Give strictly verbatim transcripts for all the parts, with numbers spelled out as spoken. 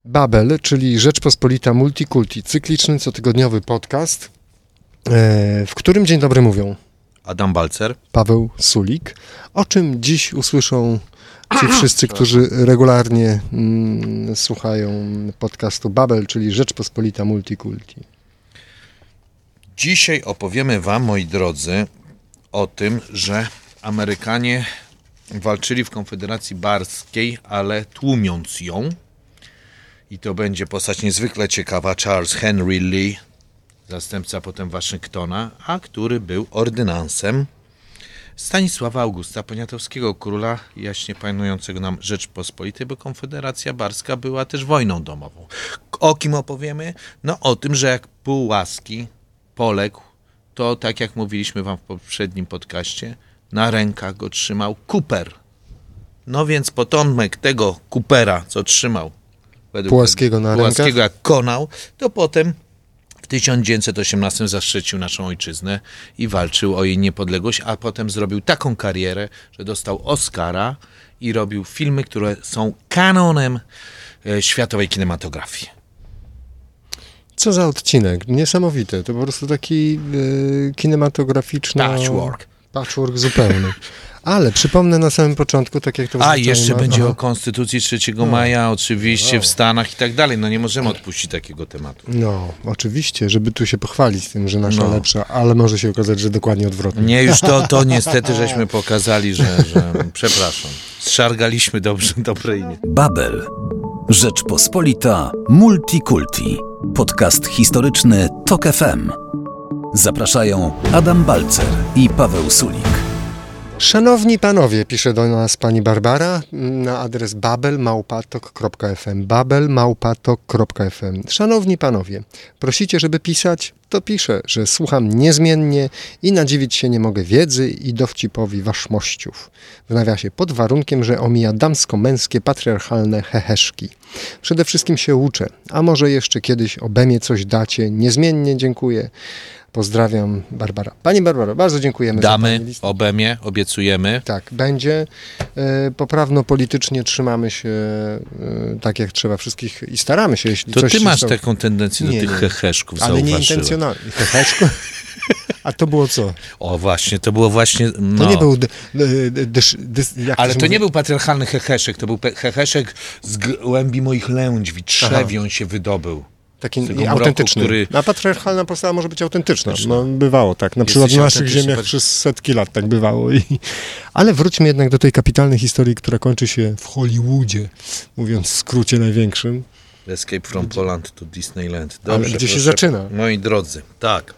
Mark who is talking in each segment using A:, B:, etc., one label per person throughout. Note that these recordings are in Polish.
A: Babel, czyli Rzeczpospolita Multikulti, cykliczny, cotygodniowy podcast, w którym dzień dobry mówią
B: Adam Balcer,
A: Paweł Sulik. O czym dziś usłyszą ci wszyscy, którzy regularnie mm, słuchają podcastu Babel, czyli Rzeczpospolita Multikulti?
B: Dzisiaj opowiemy wam, moi drodzy, o tym, że Amerykanie walczyli w Konfederacji Barskiej, ale tłumiąc ją. I to będzie postać niezwykle ciekawa, Charles Henry Lee, zastępca potem Waszyngtona, a który był ordynansem Stanisława Augusta Poniatowskiego, króla jaśnie panującego nam Rzeczpospolitej, bo Konfederacja Barska była też wojną domową. O kim opowiemy? No o tym, że jak Półłaski poległ, to tak jak mówiliśmy wam w poprzednim podcaście, na rękach go trzymał Cooper. No więc potomek tego Coopera, co trzymał według
A: Półłaskiego na
B: Półłaskiego
A: rękach,
B: jak konał, to potem w tysiąc dziewięćset osiemnastym zaszczycił naszą ojczyznę i walczył o jej niepodległość, a potem zrobił taką karierę, że dostał Oscara i robił filmy, które są kanonem e, światowej kinematografii.
A: Co za odcinek, niesamowity, to po prostu taki y, kinematograficzny
B: Patchwork.
A: Patchwork zupełny. Ale przypomnę na samym początku, tak jak to
B: A, jeszcze
A: ma...
B: będzie
A: Aha.
B: o Konstytucji trzeciego maja, oczywiście
A: no.
B: w Stanach i tak dalej. No nie możemy odpuścić takiego tematu.
A: No, oczywiście, żeby tu się pochwalić tym, że nasza
B: No.
A: lepsza, ale może się okazać, że dokładnie odwrotnie.
B: Nie, już to, to niestety żeśmy pokazali, że, że przepraszam, zszargaliśmy dobrze, dobre imię.
C: Babel. Rzeczpospolita Multikulti. Podcast historyczny Tok F M. Zapraszają Adam Balcer i Paweł Sulik.
A: Szanowni panowie, pisze do nas pani Barbara na adres babel małpatok kropka f m. babel małpatok kropka f m. Szanowni panowie, prosicie, żeby pisać? To piszę, że słucham niezmiennie i nadziwić się nie mogę wiedzy i dowcipowi waszmościów. W nawiasie pod warunkiem, że omija damsko-męskie patriarchalne heheszki. Przede wszystkim się uczę, a może jeszcze kiedyś obemie coś dacie. Niezmiennie dziękuję. Pozdrawiam, Barbara. Pani Barbaro, bardzo dziękujemy.
B: Damy,
A: za pani listę.
B: obemie, obiecujemy.
A: Tak, będzie. E, poprawno-politycznie trzymamy się e, tak, jak trzeba wszystkich i staramy się, jeśli
B: To
A: coś
B: ty
A: się
B: masz
A: stał...
B: taką tendencję do
A: Nie,
B: tych
A: nie.
B: heheszków,
A: Ale
B: zauważyłem.
A: nie intencjonalnie. Heheszku? A to było co?
B: O właśnie, to było właśnie... No.
A: To nie był... D, d, d, dysz, dys, jak
B: Ale
A: się
B: to
A: mówi?
B: nie był patriarchalny heheszek, to był pe- heheszek z głębi moich lędźwi, trzewią się wydobył.
A: Taki
B: tego
A: i
B: mroku,
A: autentyczny.
B: który-
A: A patriarchalna postawa może być autentyczna.
B: Autentyczna.
A: No, bywało tak. Na
B: Jesteś
A: przykład na naszych
B: autentyczny,
A: ziemiach
B: tak.
A: przez setki lat tak bywało. I... Ale wróćmy jednak do tej kapitalnej historii, która kończy się w Hollywoodzie, mówiąc w skrócie największym.
B: Escape from Poland to Disneyland.
A: Ale
B: Dobrze,
A: gdzie się
B: proszę,
A: zaczyna?
B: Moi drodzy, tak.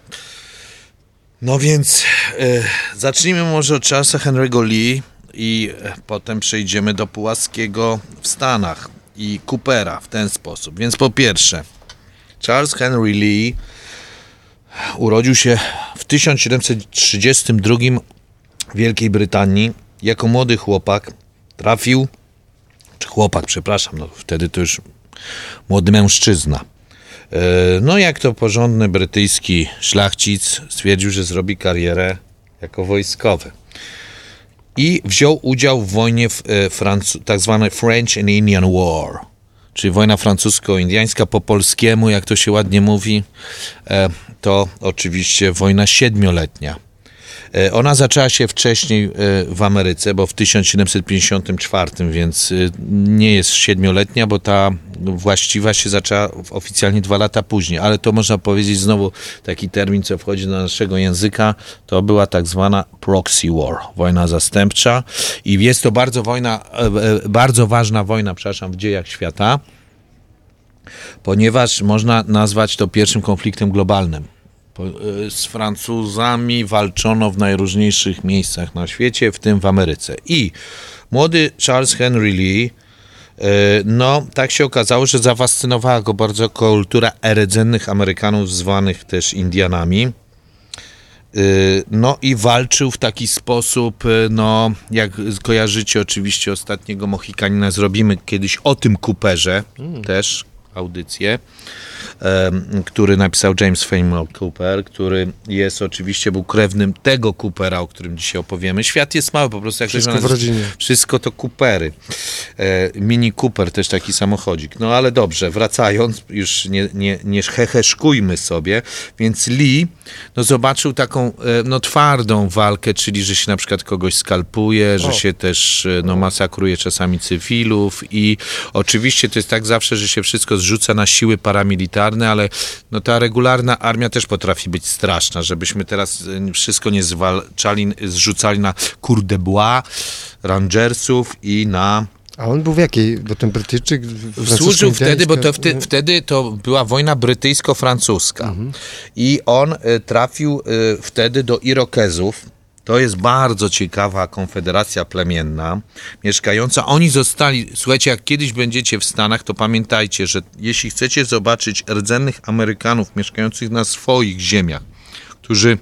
B: No więc e, zacznijmy może od Charlesa Henry'ego Lee i e, potem przejdziemy do Półłaskiego w Stanach i Coopera w ten sposób. Więc po pierwsze, Charles Henry Lee urodził się w tysiąc siedemset trzydziestym drugim w Wielkiej Brytanii. Jako młody chłopak trafił, czy chłopak, przepraszam, no wtedy to już młody mężczyzna. No jak to porządny brytyjski szlachcic stwierdził, że zrobi karierę jako wojskowy. I wziął udział w wojnie w Francu- tak zwanej French and Indian War, czyli wojna francusko-indiańska, po polskiemu, jak to się ładnie mówi, to oczywiście wojna siedmioletnia. Ona zaczęła się wcześniej w Ameryce, bo w tysiąc siedemset pięćdziesiątym czwartym, więc nie jest siedmioletnia, bo ta właściwa się zaczęła oficjalnie dwa lata później, ale to można powiedzieć znowu taki termin, co wchodzi do naszego języka, to była tak zwana proxy war, wojna zastępcza i jest to bardzo wojna, bardzo ważna wojna, przepraszam, w dziejach świata, ponieważ można nazwać to pierwszym konfliktem globalnym. Z Francuzami walczono w najróżniejszych miejscach na świecie, w tym w Ameryce. I młody Charles Henry Lee, no tak się okazało, że zafascynowała go bardzo kultura rdzennych Amerykanów, zwanych też Indianami. No i walczył w taki sposób, no jak kojarzycie oczywiście Ostatniego Mohikanina, zrobimy kiedyś o tym Cooperze mm. też audycję. który napisał James Fenimore Cooper, który jest oczywiście, był krewnym tego Coopera, o którym dzisiaj opowiemy. Świat jest mały, po prostu jak
A: wszystko
B: ktoś
A: w rodzinie.
B: Wszystko to Coopery. Mini Cooper, też taki samochodzik. No ale dobrze, wracając, już nie, nie, nie heheszkujmy sobie, więc Lee no, zobaczył taką no, twardą walkę, czyli że się na przykład kogoś skalpuje, że
A: o.
B: się też no, masakruje czasami cywilów i oczywiście to jest tak zawsze, że się wszystko zrzuca na siły paramilitarne, ale no, ta regularna armia też potrafi być straszna, żebyśmy teraz wszystko nie zwalczali, zrzucali na Cour de Bois, Rangersów i na...
A: A on był w jakiej? Bo ten Brytyjczyk...
B: Służył wtedy, bo to wtedy, wtedy to była wojna brytyjsko-francuska. Mhm. I on y, trafił y, wtedy do Irokezów. To jest bardzo ciekawa konfederacja plemienna, mieszkająca. Oni zostali, słuchajcie, jak kiedyś będziecie w Stanach, to pamiętajcie, że jeśli chcecie zobaczyć rdzennych Amerykanów mieszkających na swoich ziemiach, którzy,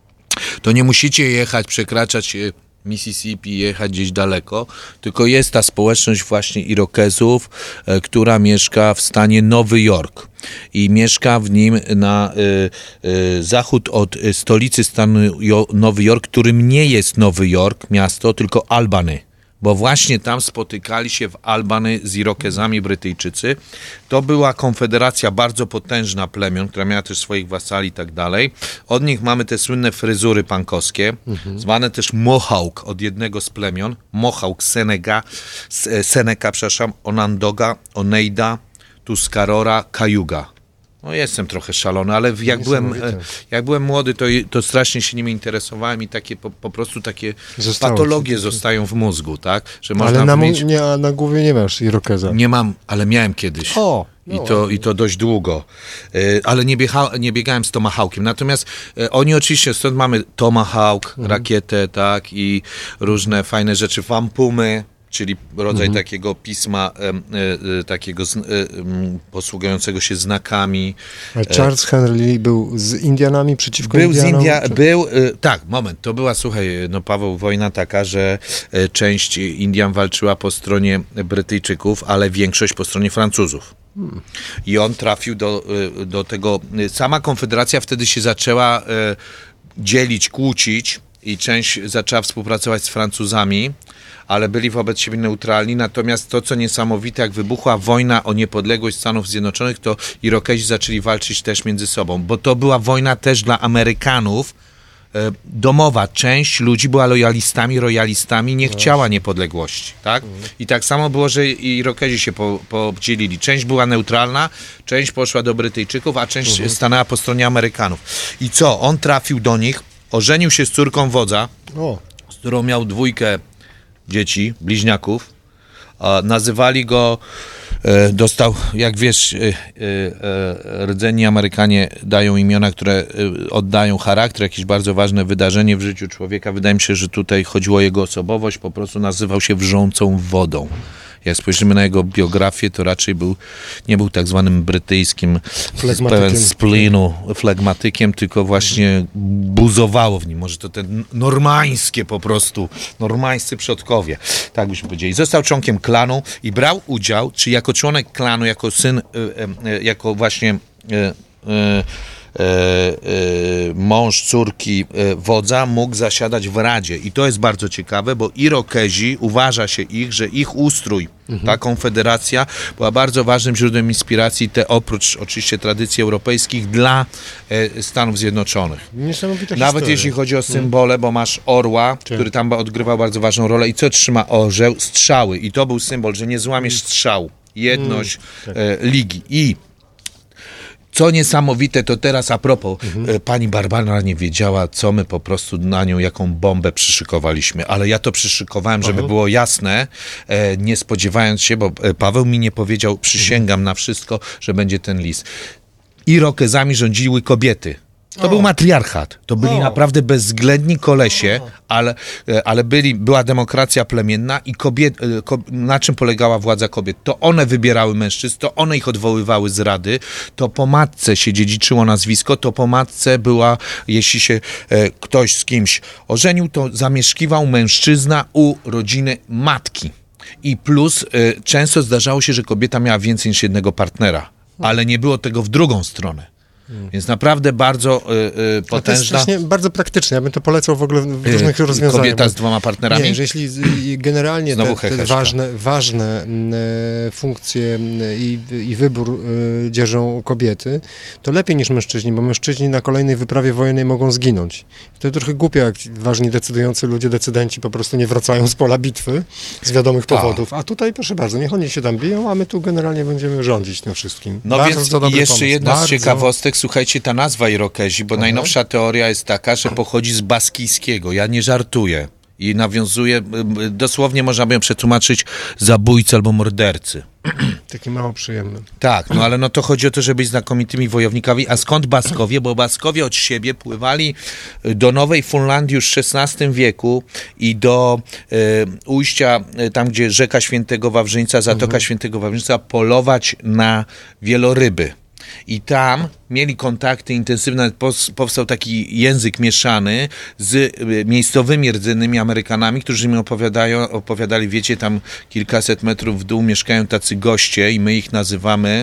B: to nie musicie jechać, przekraczać Mississippi, jechać gdzieś daleko, tylko jest ta społeczność właśnie Irokezów, e, która mieszka w stanie Nowy Jork i mieszka w nim na e, e, zachód od stolicy stanu jo, Nowy Jork, którym nie jest Nowy Jork, miasto, tylko Albany. Bo właśnie tam spotykali się w Albany z Irokezami Brytyjczycy. To była konfederacja bardzo potężna plemion, która miała też swoich wasali i tak dalej. Od nich mamy te słynne fryzury pankowskie, mhm. zwane też Mohawk od jednego z plemion. Mohawk, Seneca, Seneca, przepraszam, Onondaga, Oneida, Tuscarora, Cayuga. No jestem trochę szalony, ale jak byłem, jak byłem młody, to, to strasznie się nimi interesowałem i takie po, po prostu takie Zostało patologie ci, zostają w mózgu, tak? Że można
A: ale na,
B: mieć...
A: nie, na głowie nie masz Irokeza.
B: Nie mam, ale miałem kiedyś. O, no. I, to, I to dość długo. Y, ale nie, biecha, nie biegałem z Tomahawkiem. Natomiast y, oni oczywiście, stąd mamy Tomahawk, mhm. rakietę, tak? I różne fajne rzeczy, wampumy, czyli rodzaj mhm. takiego pisma, e, e, takiego z, e, posługującego się znakami.
A: A Charles Henry Lee był z Indianami przeciwko
B: był
A: Indianom?
B: Z India,
A: czy...
B: Był, e, tak, moment, to była, słuchaj, no Paweł, wojna taka, że e, część Indian walczyła po stronie Brytyjczyków, ale większość po stronie Francuzów. Hmm. I on trafił do, e, do tego, sama Konfederacja wtedy się zaczęła e, dzielić, kłócić i część zaczęła współpracować z Francuzami, ale byli wobec siebie neutralni. Natomiast to, co niesamowite, jak wybuchła wojna o niepodległość Stanów Zjednoczonych, to Irokezi zaczęli walczyć też między sobą, bo to była wojna też dla Amerykanów e, domowa. Część ludzi była lojalistami, royalistami, nie chciała niepodległości, tak? I tak samo było, że Irokezi się po, podzielili. Część była neutralna, część poszła do Brytyjczyków, a część mhm. stanęła po stronie Amerykanów. I co? On trafił do nich, ożenił się z córką wodza, o. z którą miał dwójkę dzieci, bliźniaków. E, nazywali go, e, dostał, jak wiesz, e, e, rdzenni Amerykanie dają imiona, które e, oddają charakter, jakieś bardzo ważne wydarzenie w życiu człowieka. Wydaje mi się, że tutaj chodziło o jego osobowość, po prostu nazywał się wrzącą wodą. Jak spojrzymy na jego biografię, to raczej był, nie był tak zwanym brytyjskim pełen splinu, flegmatykiem, tylko właśnie buzowało w nim. Może to te normańskie po prostu, normańscy przodkowie, tak byśmy powiedzieli. Został członkiem klanu i brał udział, czy jako członek klanu, jako syn, jako właśnie E, e, mąż córki e, wodza mógł zasiadać w Radzie. I to jest bardzo ciekawe, bo Irokezi, uważa się ich, że ich ustrój, mhm. ta konfederacja była bardzo ważnym źródłem inspiracji, te oprócz oczywiście tradycji europejskich, dla e, Stanów Zjednoczonych.
A: Niesamowita
B: Nawet
A: historia.
B: jeśli chodzi o symbole, bo masz orła, Czy? który tam odgrywał bardzo ważną rolę. I co trzyma orzeł? Strzały. I to był symbol, że nie złamiesz strzału. Jedność mm, tak. e, ligi. I co niesamowite, to teraz a propos, mhm. pani Barbara nie wiedziała, co my po prostu na nią, jaką bombę przyszykowaliśmy, ale ja to przyszykowałem, żeby Aha. było jasne, e, nie spodziewając się, bo Paweł mi nie powiedział, przysięgam mhm. na wszystko, że będzie ten list. Irokezami rządziły kobiety. To o. był matriarchat. To byli o. naprawdę bezwzględni kolesie, ale, ale byli, była demokracja plemienna i kobiet, na czym polegała władza kobiet? To one wybierały mężczyzn, to one ich odwoływały z rady, to po matce się dziedziczyło nazwisko, to po matce była, jeśli się e, ktoś z kimś ożenił, to zamieszkiwał mężczyzna u rodziny matki. I plus e, często zdarzało się, że kobieta miała więcej niż jednego partnera. ale nie było tego w drugą stronę. Hmm. Więc naprawdę bardzo y, y, potężna...
A: To jest strasznie bardzo praktyczne. Ja bym to polecał w ogóle w różnych y, rozwiązaniach.
B: Kobieta z dwoma partnerami?
A: Nie, że jeśli generalnie te, te ważne, ważne y, funkcje i, i wybór y, dzierżą kobiety, to lepiej niż mężczyźni, bo mężczyźni na kolejnej wyprawie wojennej mogą zginąć. To trochę głupio, jak ważni decydujący ludzie, decydenci po prostu nie wracają z pola bitwy z wiadomych powodów. A tutaj, proszę bardzo, niech oni się tam biją, a my tu generalnie będziemy rządzić tym wszystkim.
B: No
A: bardzo
B: więc
A: dobry
B: jeszcze
A: pomysł.
B: jedna
A: bardzo...
B: z ciekawostek, słuchajcie, ta nazwa Irokezi, bo
A: Aha.
B: najnowsza teoria jest taka, że pochodzi z baskijskiego. Ja nie żartuję. I nawiązuje, dosłownie można by ją przetłumaczyć zabójcy albo mordercy.
A: Taki mało przyjemny.
B: Tak, no ale no to chodzi o to, żeby być znakomitymi wojownikami. A skąd Baskowie? Bo Baskowie od siebie pływali do Nowej Fundlandii już w szesnastym wieku i do e, ujścia, e, tam gdzie rzeka Świętego Wawrzyńca, Zatoka mhm. Świętego Wawrzyńca, polować na wieloryby. I tam mieli kontakty intensywne, powstał taki język mieszany z miejscowymi rdzennymi Amerykanami, którzy mi opowiadają, opowiadali, wiecie, tam kilkaset metrów w dół mieszkają tacy goście i my ich nazywamy,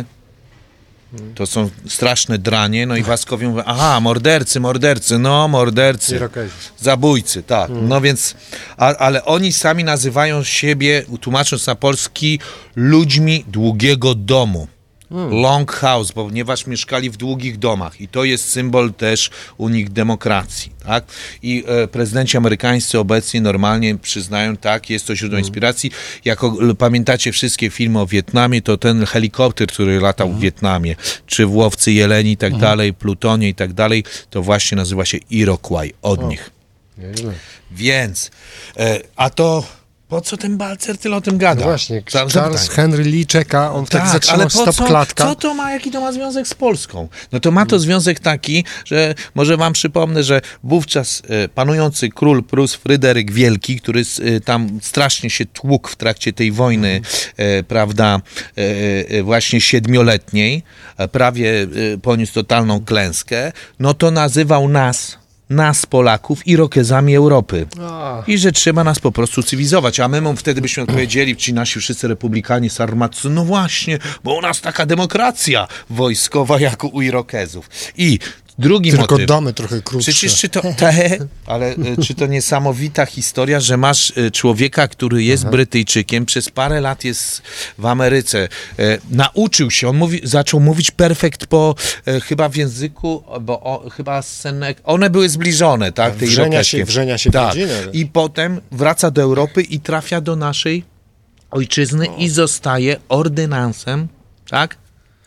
B: to są straszne dranie, no i Baskowie mówią, aha, mordercy, mordercy, no mordercy,
A: Irokezi.
B: Zabójcy, tak, hmm. no więc, a, ale oni sami nazywają siebie, tłumacząc na polski, ludźmi długiego domu. Hmm. Long house, ponieważ mieszkali w długich domach i to jest symbol też u nich demokracji, tak? I e, prezydenci amerykańscy obecnie normalnie przyznają, tak, jest to źródło hmm. inspiracji. Jak pamiętacie wszystkie filmy o Wietnamie, to ten helikopter, który latał hmm. w Wietnamie, czy w Łowcy Jeleni i tak hmm. dalej, Plutonie i tak dalej, to właśnie nazywa się Iroquois od o. nich. Nieźle. Więc, e, a to... Po co ten Balcer tyle o tym gada?
A: No właśnie, Charles Henry Lee czeka, on tak, tak zatrzymał stop-klatka.
B: Co to ma, jaki to ma związek z Polską? No to ma to związek taki, że może wam przypomnę, że wówczas e, panujący król Prus Fryderyk Wielki, który e, tam strasznie się tłukł w trakcie tej wojny, e, prawda, e, właśnie siedmioletniej, e, prawie e, poniósł totalną klęskę, no to nazywał nas... nas, Polaków, Irokezami Europy. A. I że trzeba nas po prostu cywilizować. A my mu wtedy byśmy odpowiedzieli, ci nasi wszyscy republikanie, sarmacy, no właśnie, bo u nas taka demokracja wojskowa jak u Irokezów. I drugi
A: Tylko
B: motyw.
A: domy trochę krótsze.
B: Przecież czy to, te, ale czy to niesamowita historia, że masz człowieka, który jest Aha. Brytyjczykiem, przez parę lat jest w Ameryce, e, nauczył się, on mówi, zaczął mówić perfekt po e, chyba w języku, bo o, chyba senek, one były zbliżone, tak? Te
A: wrzenia się, wrzenia się
B: tak. I potem wraca do Europy i trafia do naszej ojczyzny o. i zostaje ordynansem, tak?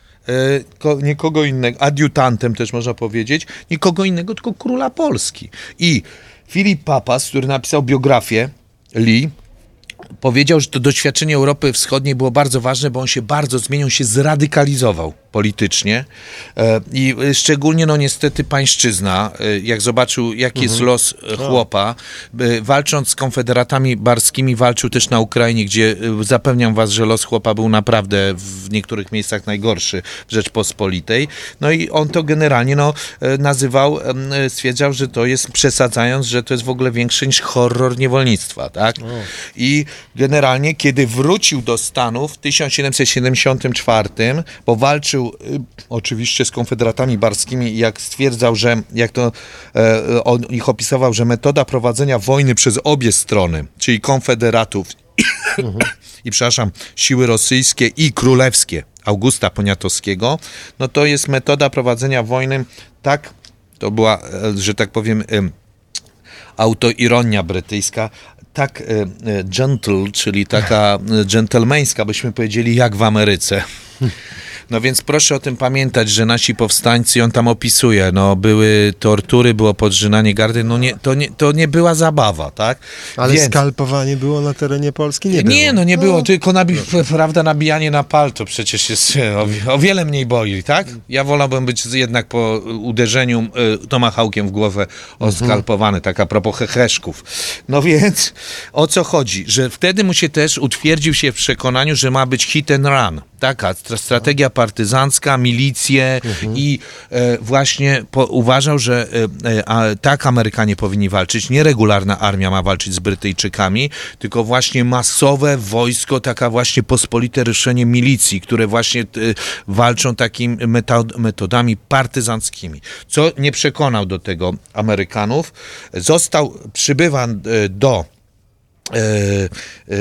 B: Nie kogo innego, adiutantem też można powiedzieć, nie kogo innego, tylko króla Polski. I Filip Papas, który napisał biografię Lee, powiedział, że to doświadczenie Europy Wschodniej było bardzo ważne, bo on się bardzo zmienił, się zradykalizował politycznie i szczególnie, no niestety, pańszczyzna, jak zobaczył, jaki mhm. jest los chłopa, walcząc z konfederatami barskimi, walczył też na Ukrainie, gdzie zapewniam was, że los chłopa był naprawdę w niektórych miejscach najgorszy w Rzeczpospolitej. No i on to generalnie, no, nazywał, stwierdzał, że to jest, przesadzając, że to jest w ogóle większe niż horror niewolnictwa, tak? O. I generalnie, kiedy wrócił do Stanów w tysiąc siedemset siedemdziesiątym czwartym, bo walczył y, oczywiście z konfederatami barskimi i jak stwierdzał, że jak to e, on ich opisywał, że metoda prowadzenia wojny przez obie strony, czyli konfederatów mhm. i przepraszam, siły rosyjskie i królewskie Augusta Poniatowskiego, no to jest metoda prowadzenia wojny tak, to była, że tak powiem, y, autoironia brytyjska, tak e, gentle, czyli taka dżentelmeńska, byśmy powiedzieli, jak w Ameryce. No więc proszę o tym pamiętać, że nasi powstańcy, on tam opisuje, no były tortury, było podrzynanie gardy, no nie, to, nie, to nie była zabawa, tak?
A: Ale
B: więc...
A: skalpowanie było na terenie Polski? Nie było.
B: Nie, no nie było, no. tylko nabi- prawda, nabijanie na palto przecież jest o, o wiele mniej boli, tak? Ja wolałbym być jednak po uderzeniu y, tomahawkiem w głowę oskalpowany, mhm. tak a propos heheszków. No więc o co chodzi? Że wtedy mu się też utwierdził się w przekonaniu, że ma być hit and run. taka strategia partyzancka, milicje mhm. i e, właśnie po, uważał, że e, a, tak Amerykanie powinni walczyć. Nie regularna armia ma walczyć z Brytyjczykami, tylko właśnie masowe wojsko, taka właśnie pospolite ruszenie milicji, które właśnie e, walczą takimi metod, metodami partyzanckimi. Co nie przekonał do tego Amerykanów. Został, przybywa e, do E, e,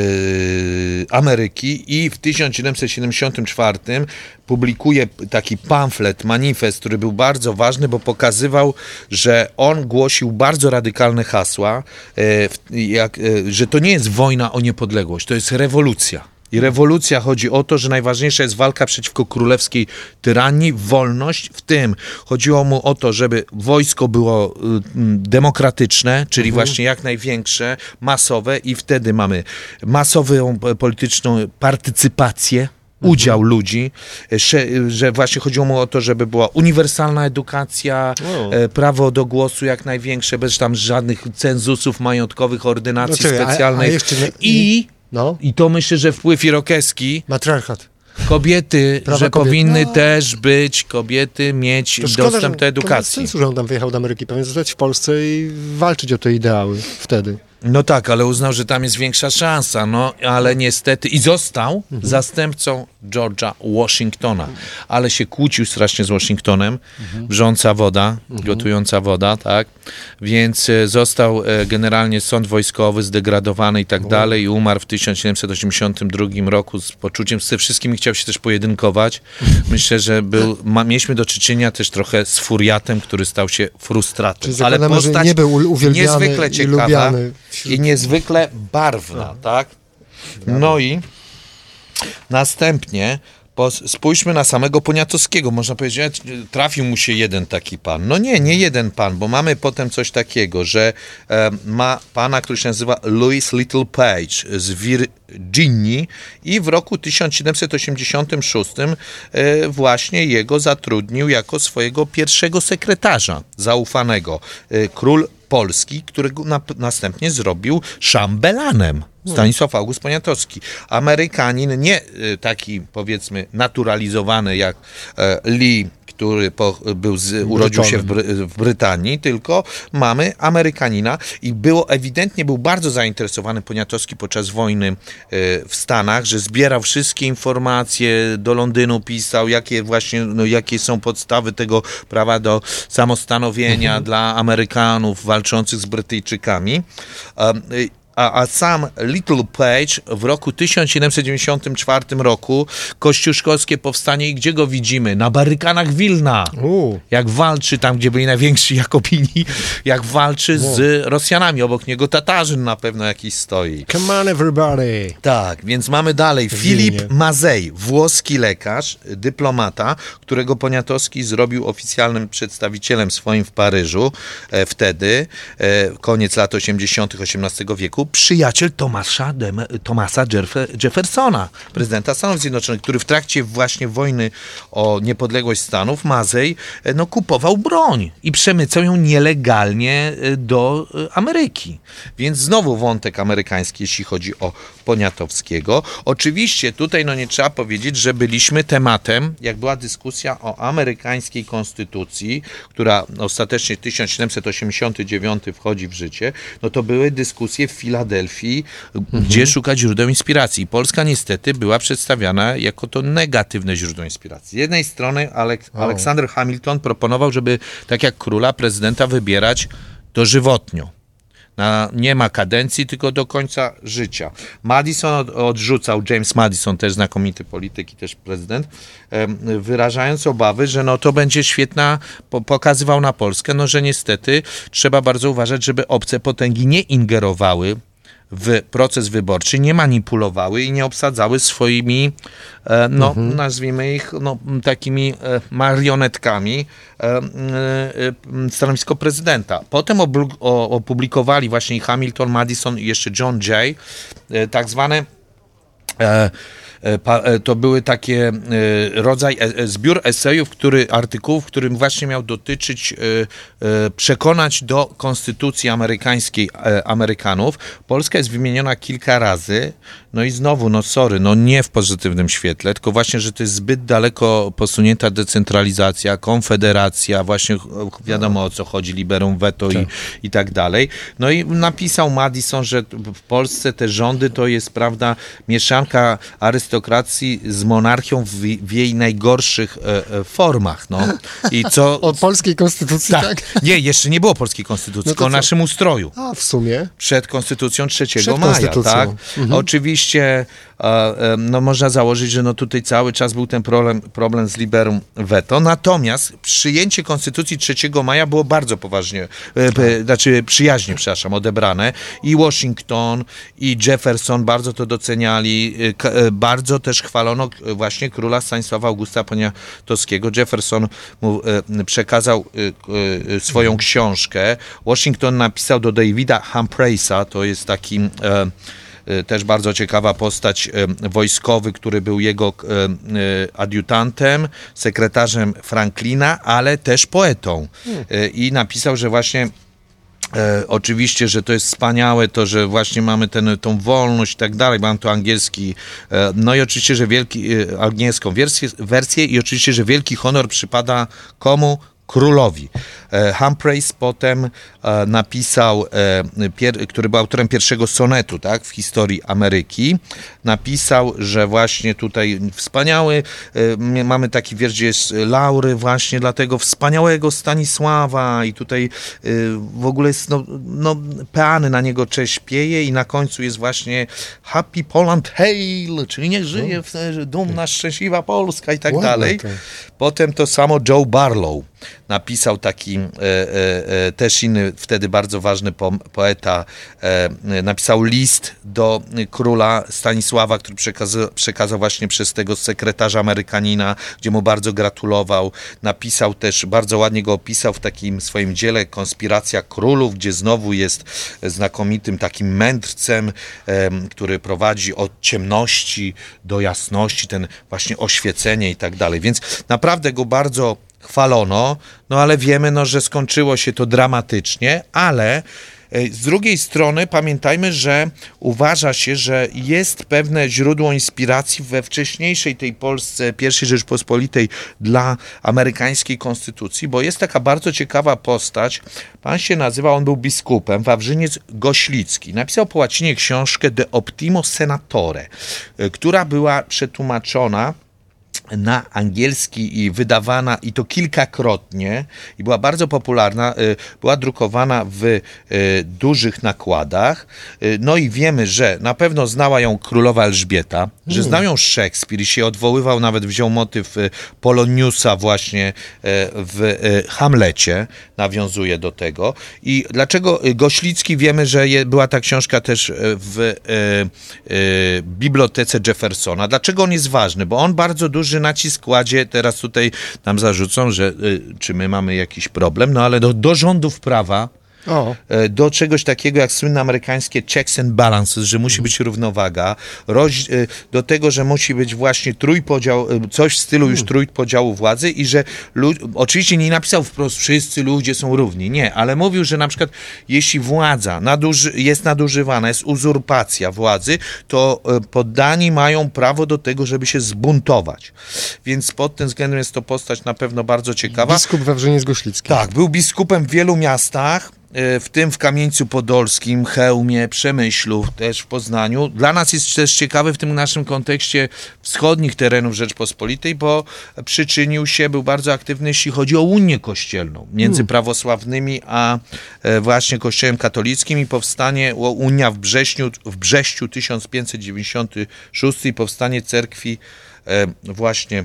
B: Ameryki i w tysiąc siedemset siedemdziesiątym czwartym publikuje taki pamflet, manifest, który był bardzo ważny, bo pokazywał, że on głosił bardzo radykalne hasła, e, jak, e, że to nie jest wojna o niepodległość, to jest rewolucja. I rewolucja chodzi o to, że najważniejsza jest walka przeciwko królewskiej tyranii, wolność. W tym chodziło mu o to, żeby wojsko było y, demokratyczne, czyli mhm. właśnie jak największe, masowe i wtedy mamy masową polityczną partycypację, udział mhm. ludzi, że, że właśnie chodziło mu o to, żeby była uniwersalna edukacja, wow. e, prawo do głosu jak największe, bez tam żadnych cenzusów majątkowych, ordynacji no, specjalnej. A, a jeszcze nie, nie... I No. I to myślę, że wpływ irokeski.
A: Matriarchat.
B: Kobiety,
A: Prawa
B: że
A: kobiet.
B: powinny
A: no.
B: też być, kobiety mieć szkoda, dostęp do edukacji.
A: To bez sensu, że on tam wyjechał do Ameryki. Powinien zostać w Polsce i walczyć o te ideały wtedy.
B: No tak, ale uznał, że tam jest większa szansa, no ale niestety i został mhm. zastępcą George'a Washingtona, ale się kłócił strasznie z Washingtonem, mhm. wrząca woda, mhm. gotująca woda, tak, więc został generalnie sąd wojskowy zdegradowany i tak mhm. dalej i umarł w tysiąc siedemset osiemdziesiątym drugim roku z poczuciem, z wszystkimi chciał się też pojedynkować. Myślę, że był, ma, mieliśmy do czynienia też trochę z furiatem, który stał się frustratem,
A: czyli ale postać nie był uwielbiany
B: niezwykle ciekawa i niezwykle barwna, tak? No i następnie po, spójrzmy na samego Poniatowskiego. Można powiedzieć, że trafił mu się jeden taki pan. No nie, nie jeden pan, bo mamy potem coś takiego, że e, ma pana, który się nazywa Louis Little Page z Virginii i w roku tysiąc siedemset osiemdziesiątym szóstym e, właśnie jego zatrudnił jako swojego pierwszego sekretarza zaufanego. E, król Polski, którego na, następnie zrobił szambelanem. Stanisław August Poniatowski. Amerykanin, nie taki powiedzmy naturalizowany jak e, Lee, który po, był z, urodził się w, Bry, w Brytanii, tylko mamy Amerykanina i było ewidentnie, był bardzo zainteresowany Poniatowski podczas wojny e, w Stanach, że zbierał wszystkie informacje, do Londynu pisał, jakie właśnie, no, jakie są podstawy tego prawa do samostanowienia mhm. dla Amerykanów walczących z Brytyjczykami. E, A, a sam Little Page w roku tysiąc siedemset dziewięćdziesiątym czwartym roku kościuszkowskie powstanie i gdzie go widzimy? Na barykanach Wilna. U. Jak walczy tam, gdzie byli najwięksi Jakobini, jak walczy U. z Rosjanami. Obok niego Tatarzyn na pewno jakiś stoi.
A: Come on everybody.
B: Tak, więc mamy dalej Filip Mazej, włoski lekarz, dyplomata, którego Poniatowski zrobił oficjalnym przedstawicielem swoim w Paryżu e, wtedy, e, koniec lat osiemdziesiątych osiemnastego wieku. Przyjaciel Thomasa, Dem- Thomasa Jeff- Jeffersona, prezydenta Stanów Zjednoczonych, który w trakcie właśnie wojny o niepodległość Stanów, Mazej, no, kupował broń i przemycał ją nielegalnie do Ameryki. Więc znowu wątek amerykański, jeśli chodzi o Poniatowskiego. Oczywiście tutaj no nie trzeba powiedzieć, że byliśmy tematem, jak była dyskusja o amerykańskiej konstytucji, która ostatecznie tysiąc siedemset osiemdziesiąty dziewiąty wchodzi w życie, no to były dyskusje w Filadelfii, mhm. gdzie szukać źródeł inspiracji. Polska niestety była przedstawiana jako to negatywne źródło inspiracji. Z jednej strony Alek- oh. Aleksander Hamilton proponował, żeby tak jak króla, prezydenta wybierać dożywotnio. Na, nie ma kadencji, tylko do końca życia. Madison od, odrzucał, James Madison, też znakomity polityk i też prezydent, e, wyrażając obawy, że no to będzie świetna, po, pokazywał na Polskę, no że niestety trzeba bardzo uważać, żeby obce potęgi nie ingerowały w proces wyborczy, nie manipulowały i nie obsadzały swoimi, e, no mhm. nazwijmy ich, no, takimi e, marionetkami e, e, stanowisko prezydenta. Potem oblu- o, opublikowali właśnie Hamilton, Madison i jeszcze John Jay e, tak zwane e, to były takie rodzaj, zbiór esejów, który, artykułów, którym właśnie miał dotyczyć, przekonać do konstytucji amerykańskiej Amerykanów. Polska jest wymieniona kilka razy, No i znowu, no sorry, no nie w pozytywnym świetle, tylko właśnie, że to jest zbyt daleko posunięta decentralizacja, konfederacja, właśnie wiadomo o co chodzi, liberum veto i, i tak dalej. No i napisał Madison, że w Polsce te rządy to jest, prawda, mieszanka arystokracji z monarchią w, w jej najgorszych e, e, formach, no. I co...
A: O polskiej konstytucji, tak?
B: tak? Nie, jeszcze nie było polskiej konstytucji,
A: No
B: tylko o naszym ustroju.
A: A, w sumie?
B: Przed konstytucją trzeciego
A: Przed
B: maja,
A: konstytucją.
B: tak?
A: Mhm.
B: Oczywiście e, no można założyć, że no tutaj cały czas był ten problem, problem z liberum veto, natomiast przyjęcie konstytucji trzeciego maja było bardzo poważnie, e, e, znaczy przyjaźnie, przepraszam, odebrane. I Washington, i Jefferson bardzo to doceniali, e, k, e, bardzo też chwalono właśnie króla Stanisława Augusta Poniatowskiego. Jefferson mu e, przekazał e, e, swoją książkę. Washington napisał do Davida Humphreys'a, to jest taki e, też bardzo ciekawa postać, wojskowy, który był jego adiutantem, sekretarzem Franklina, ale też poetą. I napisał, że właśnie E, oczywiście, że to jest wspaniałe, to, że właśnie mamy ten, tą wolność i tak dalej, mam tu angielski, e, no i oczywiście, że wielki, e, angielską wersję, wersję i oczywiście, że wielki honor przypada komu? Królowi. E, Humphreys potem e, napisał, e, pier, który był autorem pierwszego sonetu, tak, w historii Ameryki, napisał, że właśnie tutaj wspaniały, e, mamy taki wiersz, gdzie jest laury właśnie dla tego wspaniałego Stanisława i tutaj e, w ogóle jest, no, no peany na niego cześć pieje i na końcu jest właśnie Happy Poland Hail, czyli niech żyje w, dumna, szczęśliwa Polska i tak
A: Ładne
B: dalej.
A: to.
B: Potem to samo Joe Barlow napisał taki e, e, też inny, wtedy bardzo ważny po, poeta, e, napisał list do króla Stanisława, który przekazał, przekazał właśnie przez tego sekretarza Amerykanina, gdzie mu bardzo gratulował. Napisał też, bardzo ładnie go opisał w takim swoim dziele Konspiracja Królów, gdzie znowu jest znakomitym takim mędrcem, e, który prowadzi od ciemności do jasności, ten właśnie oświecenie i tak dalej. Więc naprawdę go bardzo chwalono, no ale wiemy, no, że skończyło się to dramatycznie, ale z drugiej strony pamiętajmy, że uważa się, że jest pewne źródło inspiracji we wcześniejszej tej Polsce, pierwszej Rzeczpospolitej dla amerykańskiej konstytucji, bo jest taka bardzo ciekawa postać, pan się nazywa, on był biskupem, Wawrzyniec Goślicki. Napisał po łacinie książkę De Optimo Senatore, która była przetłumaczona na angielski i wydawana, i to kilkakrotnie, i była bardzo popularna, była drukowana w dużych nakładach. No i wiemy, że na pewno znała ją królowa Elżbieta, że znał ją Szekspir i się odwoływał, nawet wziął motyw Poloniusa właśnie w Hamlecie, nawiązuje do tego. I dlaczego Goślicki? Wiemy, że była ta książka też w bibliotece Jeffersona. Dlaczego on jest ważny? Bo on bardzo duży nacisk kładzie, teraz tutaj nam zarzucą, że y, czy my mamy jakiś problem, no ale do, do rządów prawa, o. do czegoś takiego jak słynne amerykańskie checks and balances, że musi być równowaga, roz, do tego, że musi być właśnie trójpodział, coś w stylu już trójpodziału władzy i że lud, oczywiście nie napisał wprost, wszyscy ludzie są równi, nie, ale mówił, że na przykład jeśli władza naduży, jest nadużywana, jest uzurpacja władzy, to poddani mają prawo do tego, żeby się zbuntować. Więc pod tym względem jest to postać na pewno bardzo ciekawa.
A: Biskup Wawrzyniec Goślicki.
B: Tak, był biskupem w wielu miastach, w tym w Kamieńcu Podolskim, Chełmie, Przemyślu, też w Poznaniu. Dla nas jest też ciekawy w tym naszym kontekście wschodnich terenów Rzeczpospolitej, bo przyczynił się, był bardzo aktywny, jeśli chodzi o unię kościelną między hmm. prawosławnymi a właśnie Kościołem katolickim i powstanie Unia w Brześciu, w Brześciu tysiąc pięćset dziewięćdziesiąty szósty i powstanie cerkwi właśnie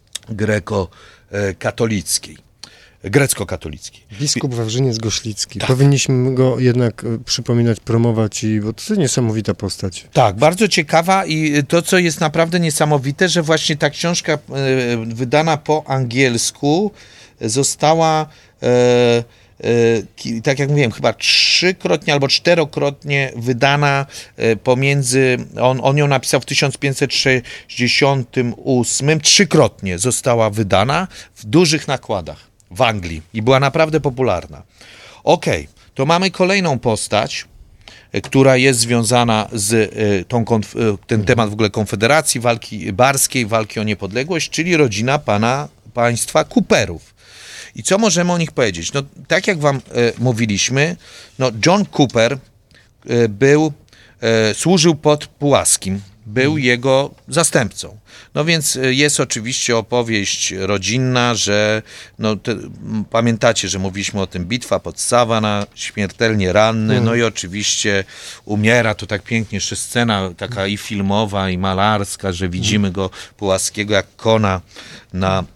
B: greko-katolickiej. Grecko-katolickiej.
A: Biskup Wawrzyniec Goślicki.
B: Tak.
A: Powinniśmy go jednak przypominać, promować, i bo to jest niesamowita postać.
B: Tak, bardzo ciekawa i to, co jest naprawdę niesamowite, że właśnie ta książka wydana po angielsku została e, e, tak jak mówiłem, chyba trzykrotnie albo czterokrotnie wydana pomiędzy, on, on ją napisał w tysiąc pięćset sześćdziesiątym ósmym, trzykrotnie została wydana w dużych nakładach w Anglii i była naprawdę popularna. Okej, okay, to mamy kolejną postać, która jest związana z tą, ten temat w ogóle Konfederacji, walki barskiej, walki o niepodległość, czyli rodzina pana państwa Cooperów. I co możemy o nich powiedzieć? No, tak jak wam e, mówiliśmy, no, John Cooper e, był, e, służył pod Pułaskim, był hmm. jego zastępcą. No więc jest oczywiście opowieść rodzinna, że no, te, pamiętacie, że mówiliśmy o tym, bitwa pod Savannah, śmiertelnie ranny, hmm. no i oczywiście umiera, to tak pięknie, jeszcze scena taka i filmowa, i malarska, że widzimy go Pułaskiego jak kona na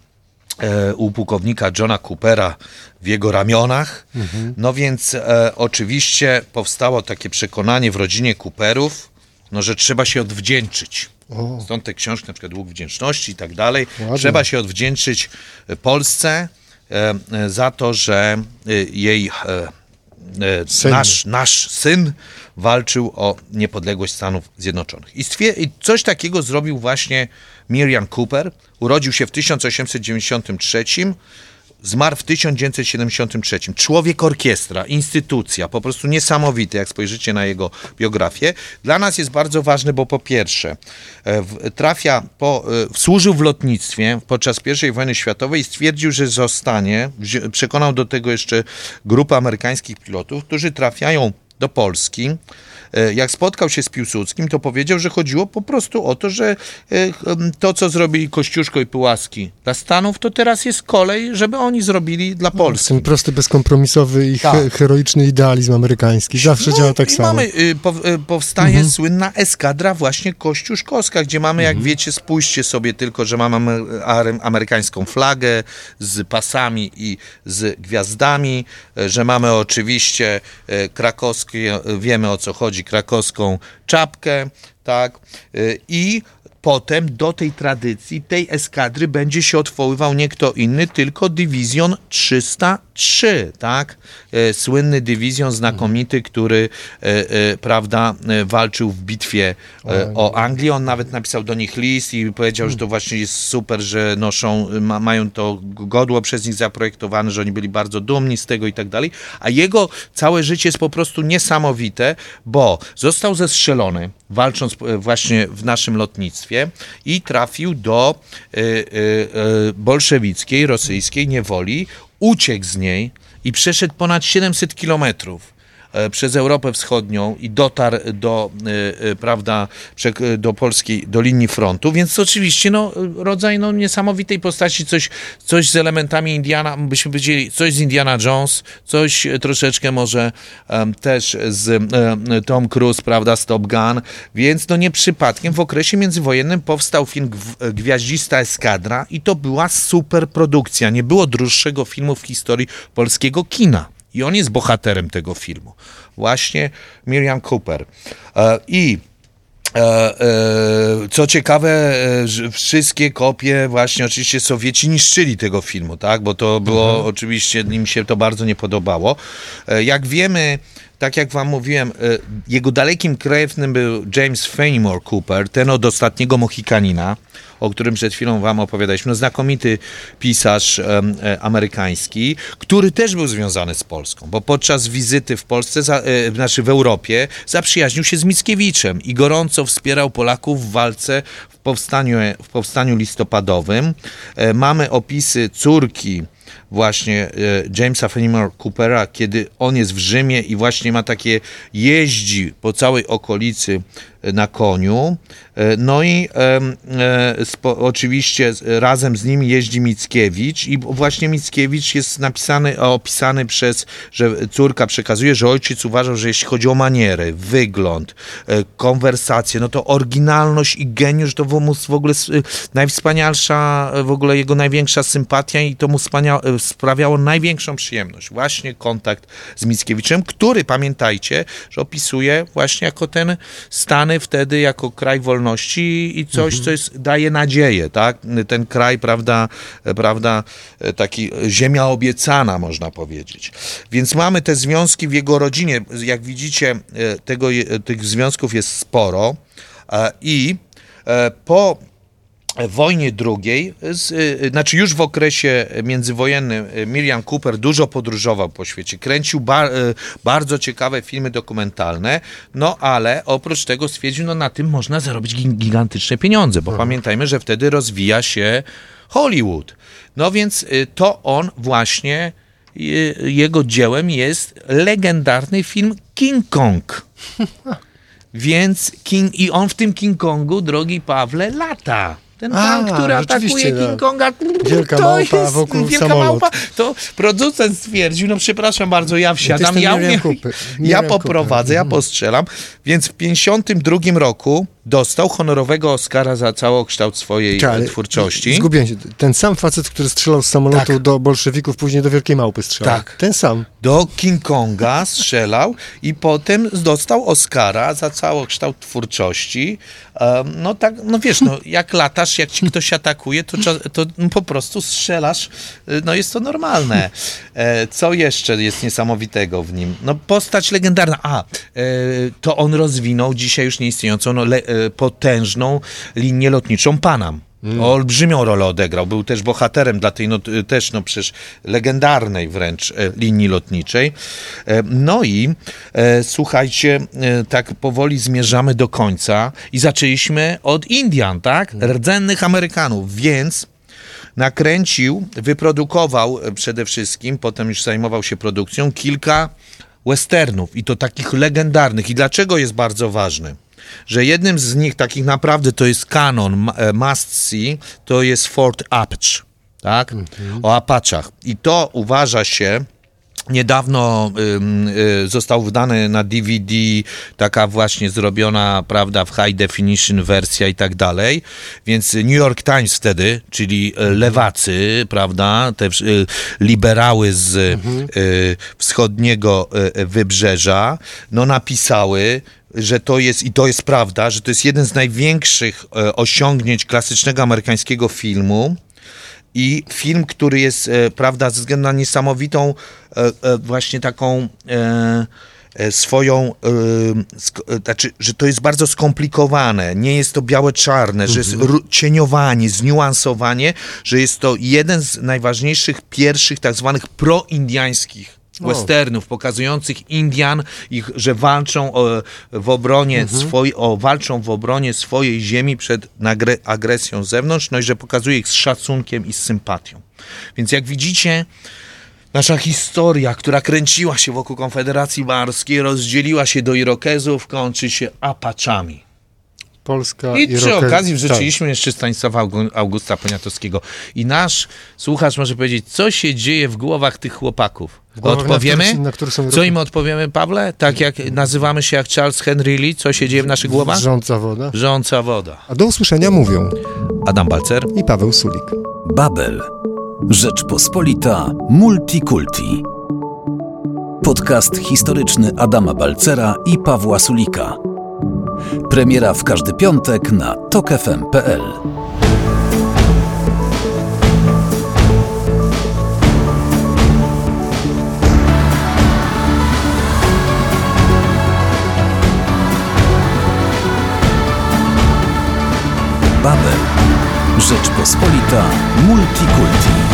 B: u pułkownika Johna Coopera w jego ramionach. Mhm. No więc e, oczywiście powstało takie przekonanie w rodzinie Cooperów, no, że trzeba się odwdzięczyć. O. Stąd te książki, na przykład Dług Wdzięczności i tak dalej. Ładnie. Trzeba się odwdzięczyć Polsce e, e, za to, że e, jej e, e, nasz, nasz syn walczył o niepodległość Stanów Zjednoczonych. I, stwier- I coś takiego zrobił właśnie Miriam Cooper. Urodził się w tysiąc osiemset dziewięćdziesiątym trzecim, zmarł w tysiąc dziewięćset siedemdziesiątym trzecim. Człowiek orkiestra, instytucja, po prostu niesamowity, jak spojrzycie na jego biografię. Dla nas jest bardzo ważny, bo po pierwsze w, trafia, po, w, służył w lotnictwie podczas pierwszej wojny światowej i stwierdził, że zostanie, przekonał do tego jeszcze grupę amerykańskich pilotów, którzy trafiają do Polski. Jak spotkał się z Piłsudskim, to powiedział, że chodziło po prostu o to, że to, co zrobili Kościuszko i Pułaski dla Stanów, to teraz jest kolej, żeby oni zrobili dla Polski.
A: Ten prosty, bezkompromisowy i tak. he- heroiczny idealizm amerykański. Zawsze no, działa tak samo.
B: Mamy, po, powstaje mhm. słynna eskadra właśnie kościuszkowska, gdzie mamy, jak mhm. wiecie, spójrzcie sobie tylko, że mamy amerykańską flagę z pasami i z gwiazdami, że mamy oczywiście krakowskie, wiemy o co chodzi, krakowską czapkę, tak, i potem do tej tradycji, tej eskadry będzie się odwoływał nie kto inny, tylko dywizjon trzysta trzy, tak, e, słynny dywizjon znakomity, który, e, e, prawda, e, walczył w bitwie e, o Anglię. On nawet napisał do nich list i powiedział, że to właśnie jest super, że noszą, ma, mają to godło przez nich zaprojektowane, że oni byli bardzo dumni z tego i tak dalej, a jego całe życie jest po prostu niesamowite, bo został zestrzelony, walcząc właśnie w naszym lotnictwie i trafił do y, y, y, bolszewickiej, rosyjskiej niewoli, uciekł z niej i przeszedł ponad siedemset kilometrów przez Europę Wschodnią i dotarł do, y, y, prawda, do polskiej, do linii frontu, więc oczywiście no, rodzaj no, niesamowitej postaci, coś, coś z elementami Indiana, byśmy powiedzieli, coś z Indiana Jones, coś troszeczkę może um, też z um, Tom Cruise, prawda, z Top Gun, więc no nie przypadkiem w okresie międzywojennym powstał film Gwiaździsta Eskadra i to była super produkcja, nie było droższego filmu w historii polskiego kina. I on jest bohaterem tego filmu. Właśnie Miriam Cooper. E, I e, e, co ciekawe, e, wszystkie kopie właśnie oczywiście Sowieci niszczyli tego filmu, tak? Bo to było, mhm. oczywiście im się to bardzo nie podobało. E, jak wiemy, tak jak wam mówiłem, jego dalekim krewnym był James Fenimore Cooper, ten od Ostatniego Mohikanina, o którym przed chwilą wam opowiadaliśmy. No, znakomity pisarz um, e, amerykański, który też był związany z Polską, bo podczas wizyty w Polsce, za, e, znaczy w Europie, zaprzyjaźnił się z Mickiewiczem i gorąco wspierał Polaków w walce w powstaniu, w powstaniu listopadowym. E, mamy opisy córki właśnie Jamesa Fenimore Coopera, kiedy on jest w Rzymie i właśnie ma takie, jeździ po całej okolicy na koniu. No i e, spo, oczywiście razem z nim jeździ Mickiewicz i właśnie Mickiewicz jest napisany, opisany przez, że córka przekazuje, że ojciec uważał, że jeśli chodzi o maniery, wygląd, konwersację, no to oryginalność i geniusz to mu w ogóle najwspanialsza, w ogóle jego największa sympatia i to mu wspania- sprawiało największą przyjemność. Właśnie kontakt z Mickiewiczem, który, pamiętajcie, że opisuje właśnie jako ten Stany wtedy, jako kraj wolności i coś, mhm. co jest, daje nadzieję, tak? Ten kraj, prawda, prawda, taki ziemia obiecana, można powiedzieć. Więc mamy te związki w jego rodzinie. Jak widzicie, tego, tych związków jest sporo i po wojnie drugiej, z, y, znaczy już w okresie międzywojennym Miriam Cooper dużo podróżował po świecie, kręcił ba, y, bardzo ciekawe filmy dokumentalne, no ale oprócz tego stwierdził, no na tym można zarobić gigantyczne pieniądze, bo mhm. pamiętajmy, że wtedy rozwija się Hollywood. No więc y, to on właśnie, y, jego dziełem jest legendarny film King Kong. Więc King, i on w tym King Kongu, drogi Pawle, lata. Ten pan, A, który atakuje King Konga,
A: wielka
B: to
A: małpa
B: jest
A: wokół
B: wielka
A: samolot.
B: małpa. To producent stwierdził, no przepraszam bardzo, ja wsiadam, ja, umiem, ja poprowadzę, ja postrzelam. Więc w pięćdziesiątym drugim roku dostał honorowego Oscara za całokształt swojej Czale, twórczości.
A: Zgubiłem się. Ten sam facet, który strzelał z samolotu tak. do bolszewików, później do Wielkiej Małpy strzelał. Tak. Ten sam.
B: Do King Konga strzelał i potem dostał Oscara za całokształt twórczości. Um, no tak, no wiesz, no jak latasz, jak ci ktoś atakuje, to, to po prostu strzelasz, no jest to normalne. E, co jeszcze jest niesamowitego w nim? No postać legendarna. A, e, to on rozwinął dzisiaj już nieistniejącą, no, le, e, potężną linię lotniczą Panam. Mm. Olbrzymią rolę odegrał. Był też bohaterem dla tej, no, też, no przecież legendarnej wręcz e, linii lotniczej. E, no i e, słuchajcie, e, tak powoli zmierzamy do końca i zaczęliśmy od Indian, tak? Rdzennych Amerykanów, więc nakręcił, wyprodukował przede wszystkim, potem już zajmował się produkcją, kilka westernów i to takich legendarnych. I dlaczego jest bardzo ważny? Że jednym z nich, takich naprawdę, to jest kanon, must see, to jest Fort Apache, tak? Mhm. O Apachach. I to uważa się, niedawno y, y, został wydany na D V D, taka właśnie zrobiona, prawda, w high definition wersja i tak dalej, więc New York Times wtedy, czyli lewacy, prawda, te y, liberały z mhm. y, wschodniego y, wybrzeża, no napisały, że to jest, i to jest prawda, że to jest jeden z największych e, osiągnięć klasycznego amerykańskiego filmu i film, który jest, e, prawda, ze względu na niesamowitą e, e, właśnie taką e, e, swoją, e, sk- e, znaczy, że to jest bardzo skomplikowane, nie jest to białe-czarne, mhm. że jest r- cieniowanie, zniuansowanie, że jest to jeden z najważniejszych pierwszych tak zwanych proindiańskich westernów pokazujących Indian, ich, że walczą o, w obronie mhm. swojej, o, walczą w obronie swojej ziemi przed nagre, agresją z zewnątrz, no i że pokazuje ich z szacunkiem i z sympatią. Więc jak widzicie, nasza historia, która kręciła się wokół Konfederacji Barskiej, rozdzieliła się do Irokezów, kończy się Apachami.
A: Polska,
B: I przy Irokez... okazji wrzuciliśmy tak. jeszcze Stanisława Augusta Poniatowskiego. I nasz słuchacz może powiedzieć, co się dzieje w głowach tych chłopaków? Głowach, odpowiemy? Na których, na co im odpowiemy, Pawle? Tak jak nazywamy się jak Charles Henry Lee, co się dzieje w naszych głowach?
A: Rządza woda.
B: Rządza woda.
A: A do usłyszenia mówią
B: Adam Balcer
A: i Paweł Sulik.
C: Babel. Rzeczpospolita Multikulti. Podcast historyczny Adama Balcera i Pawła Sulika. Premiera w każdy piątek na tok f m kropka p l. Babel. Rzeczpospolita Multikulti.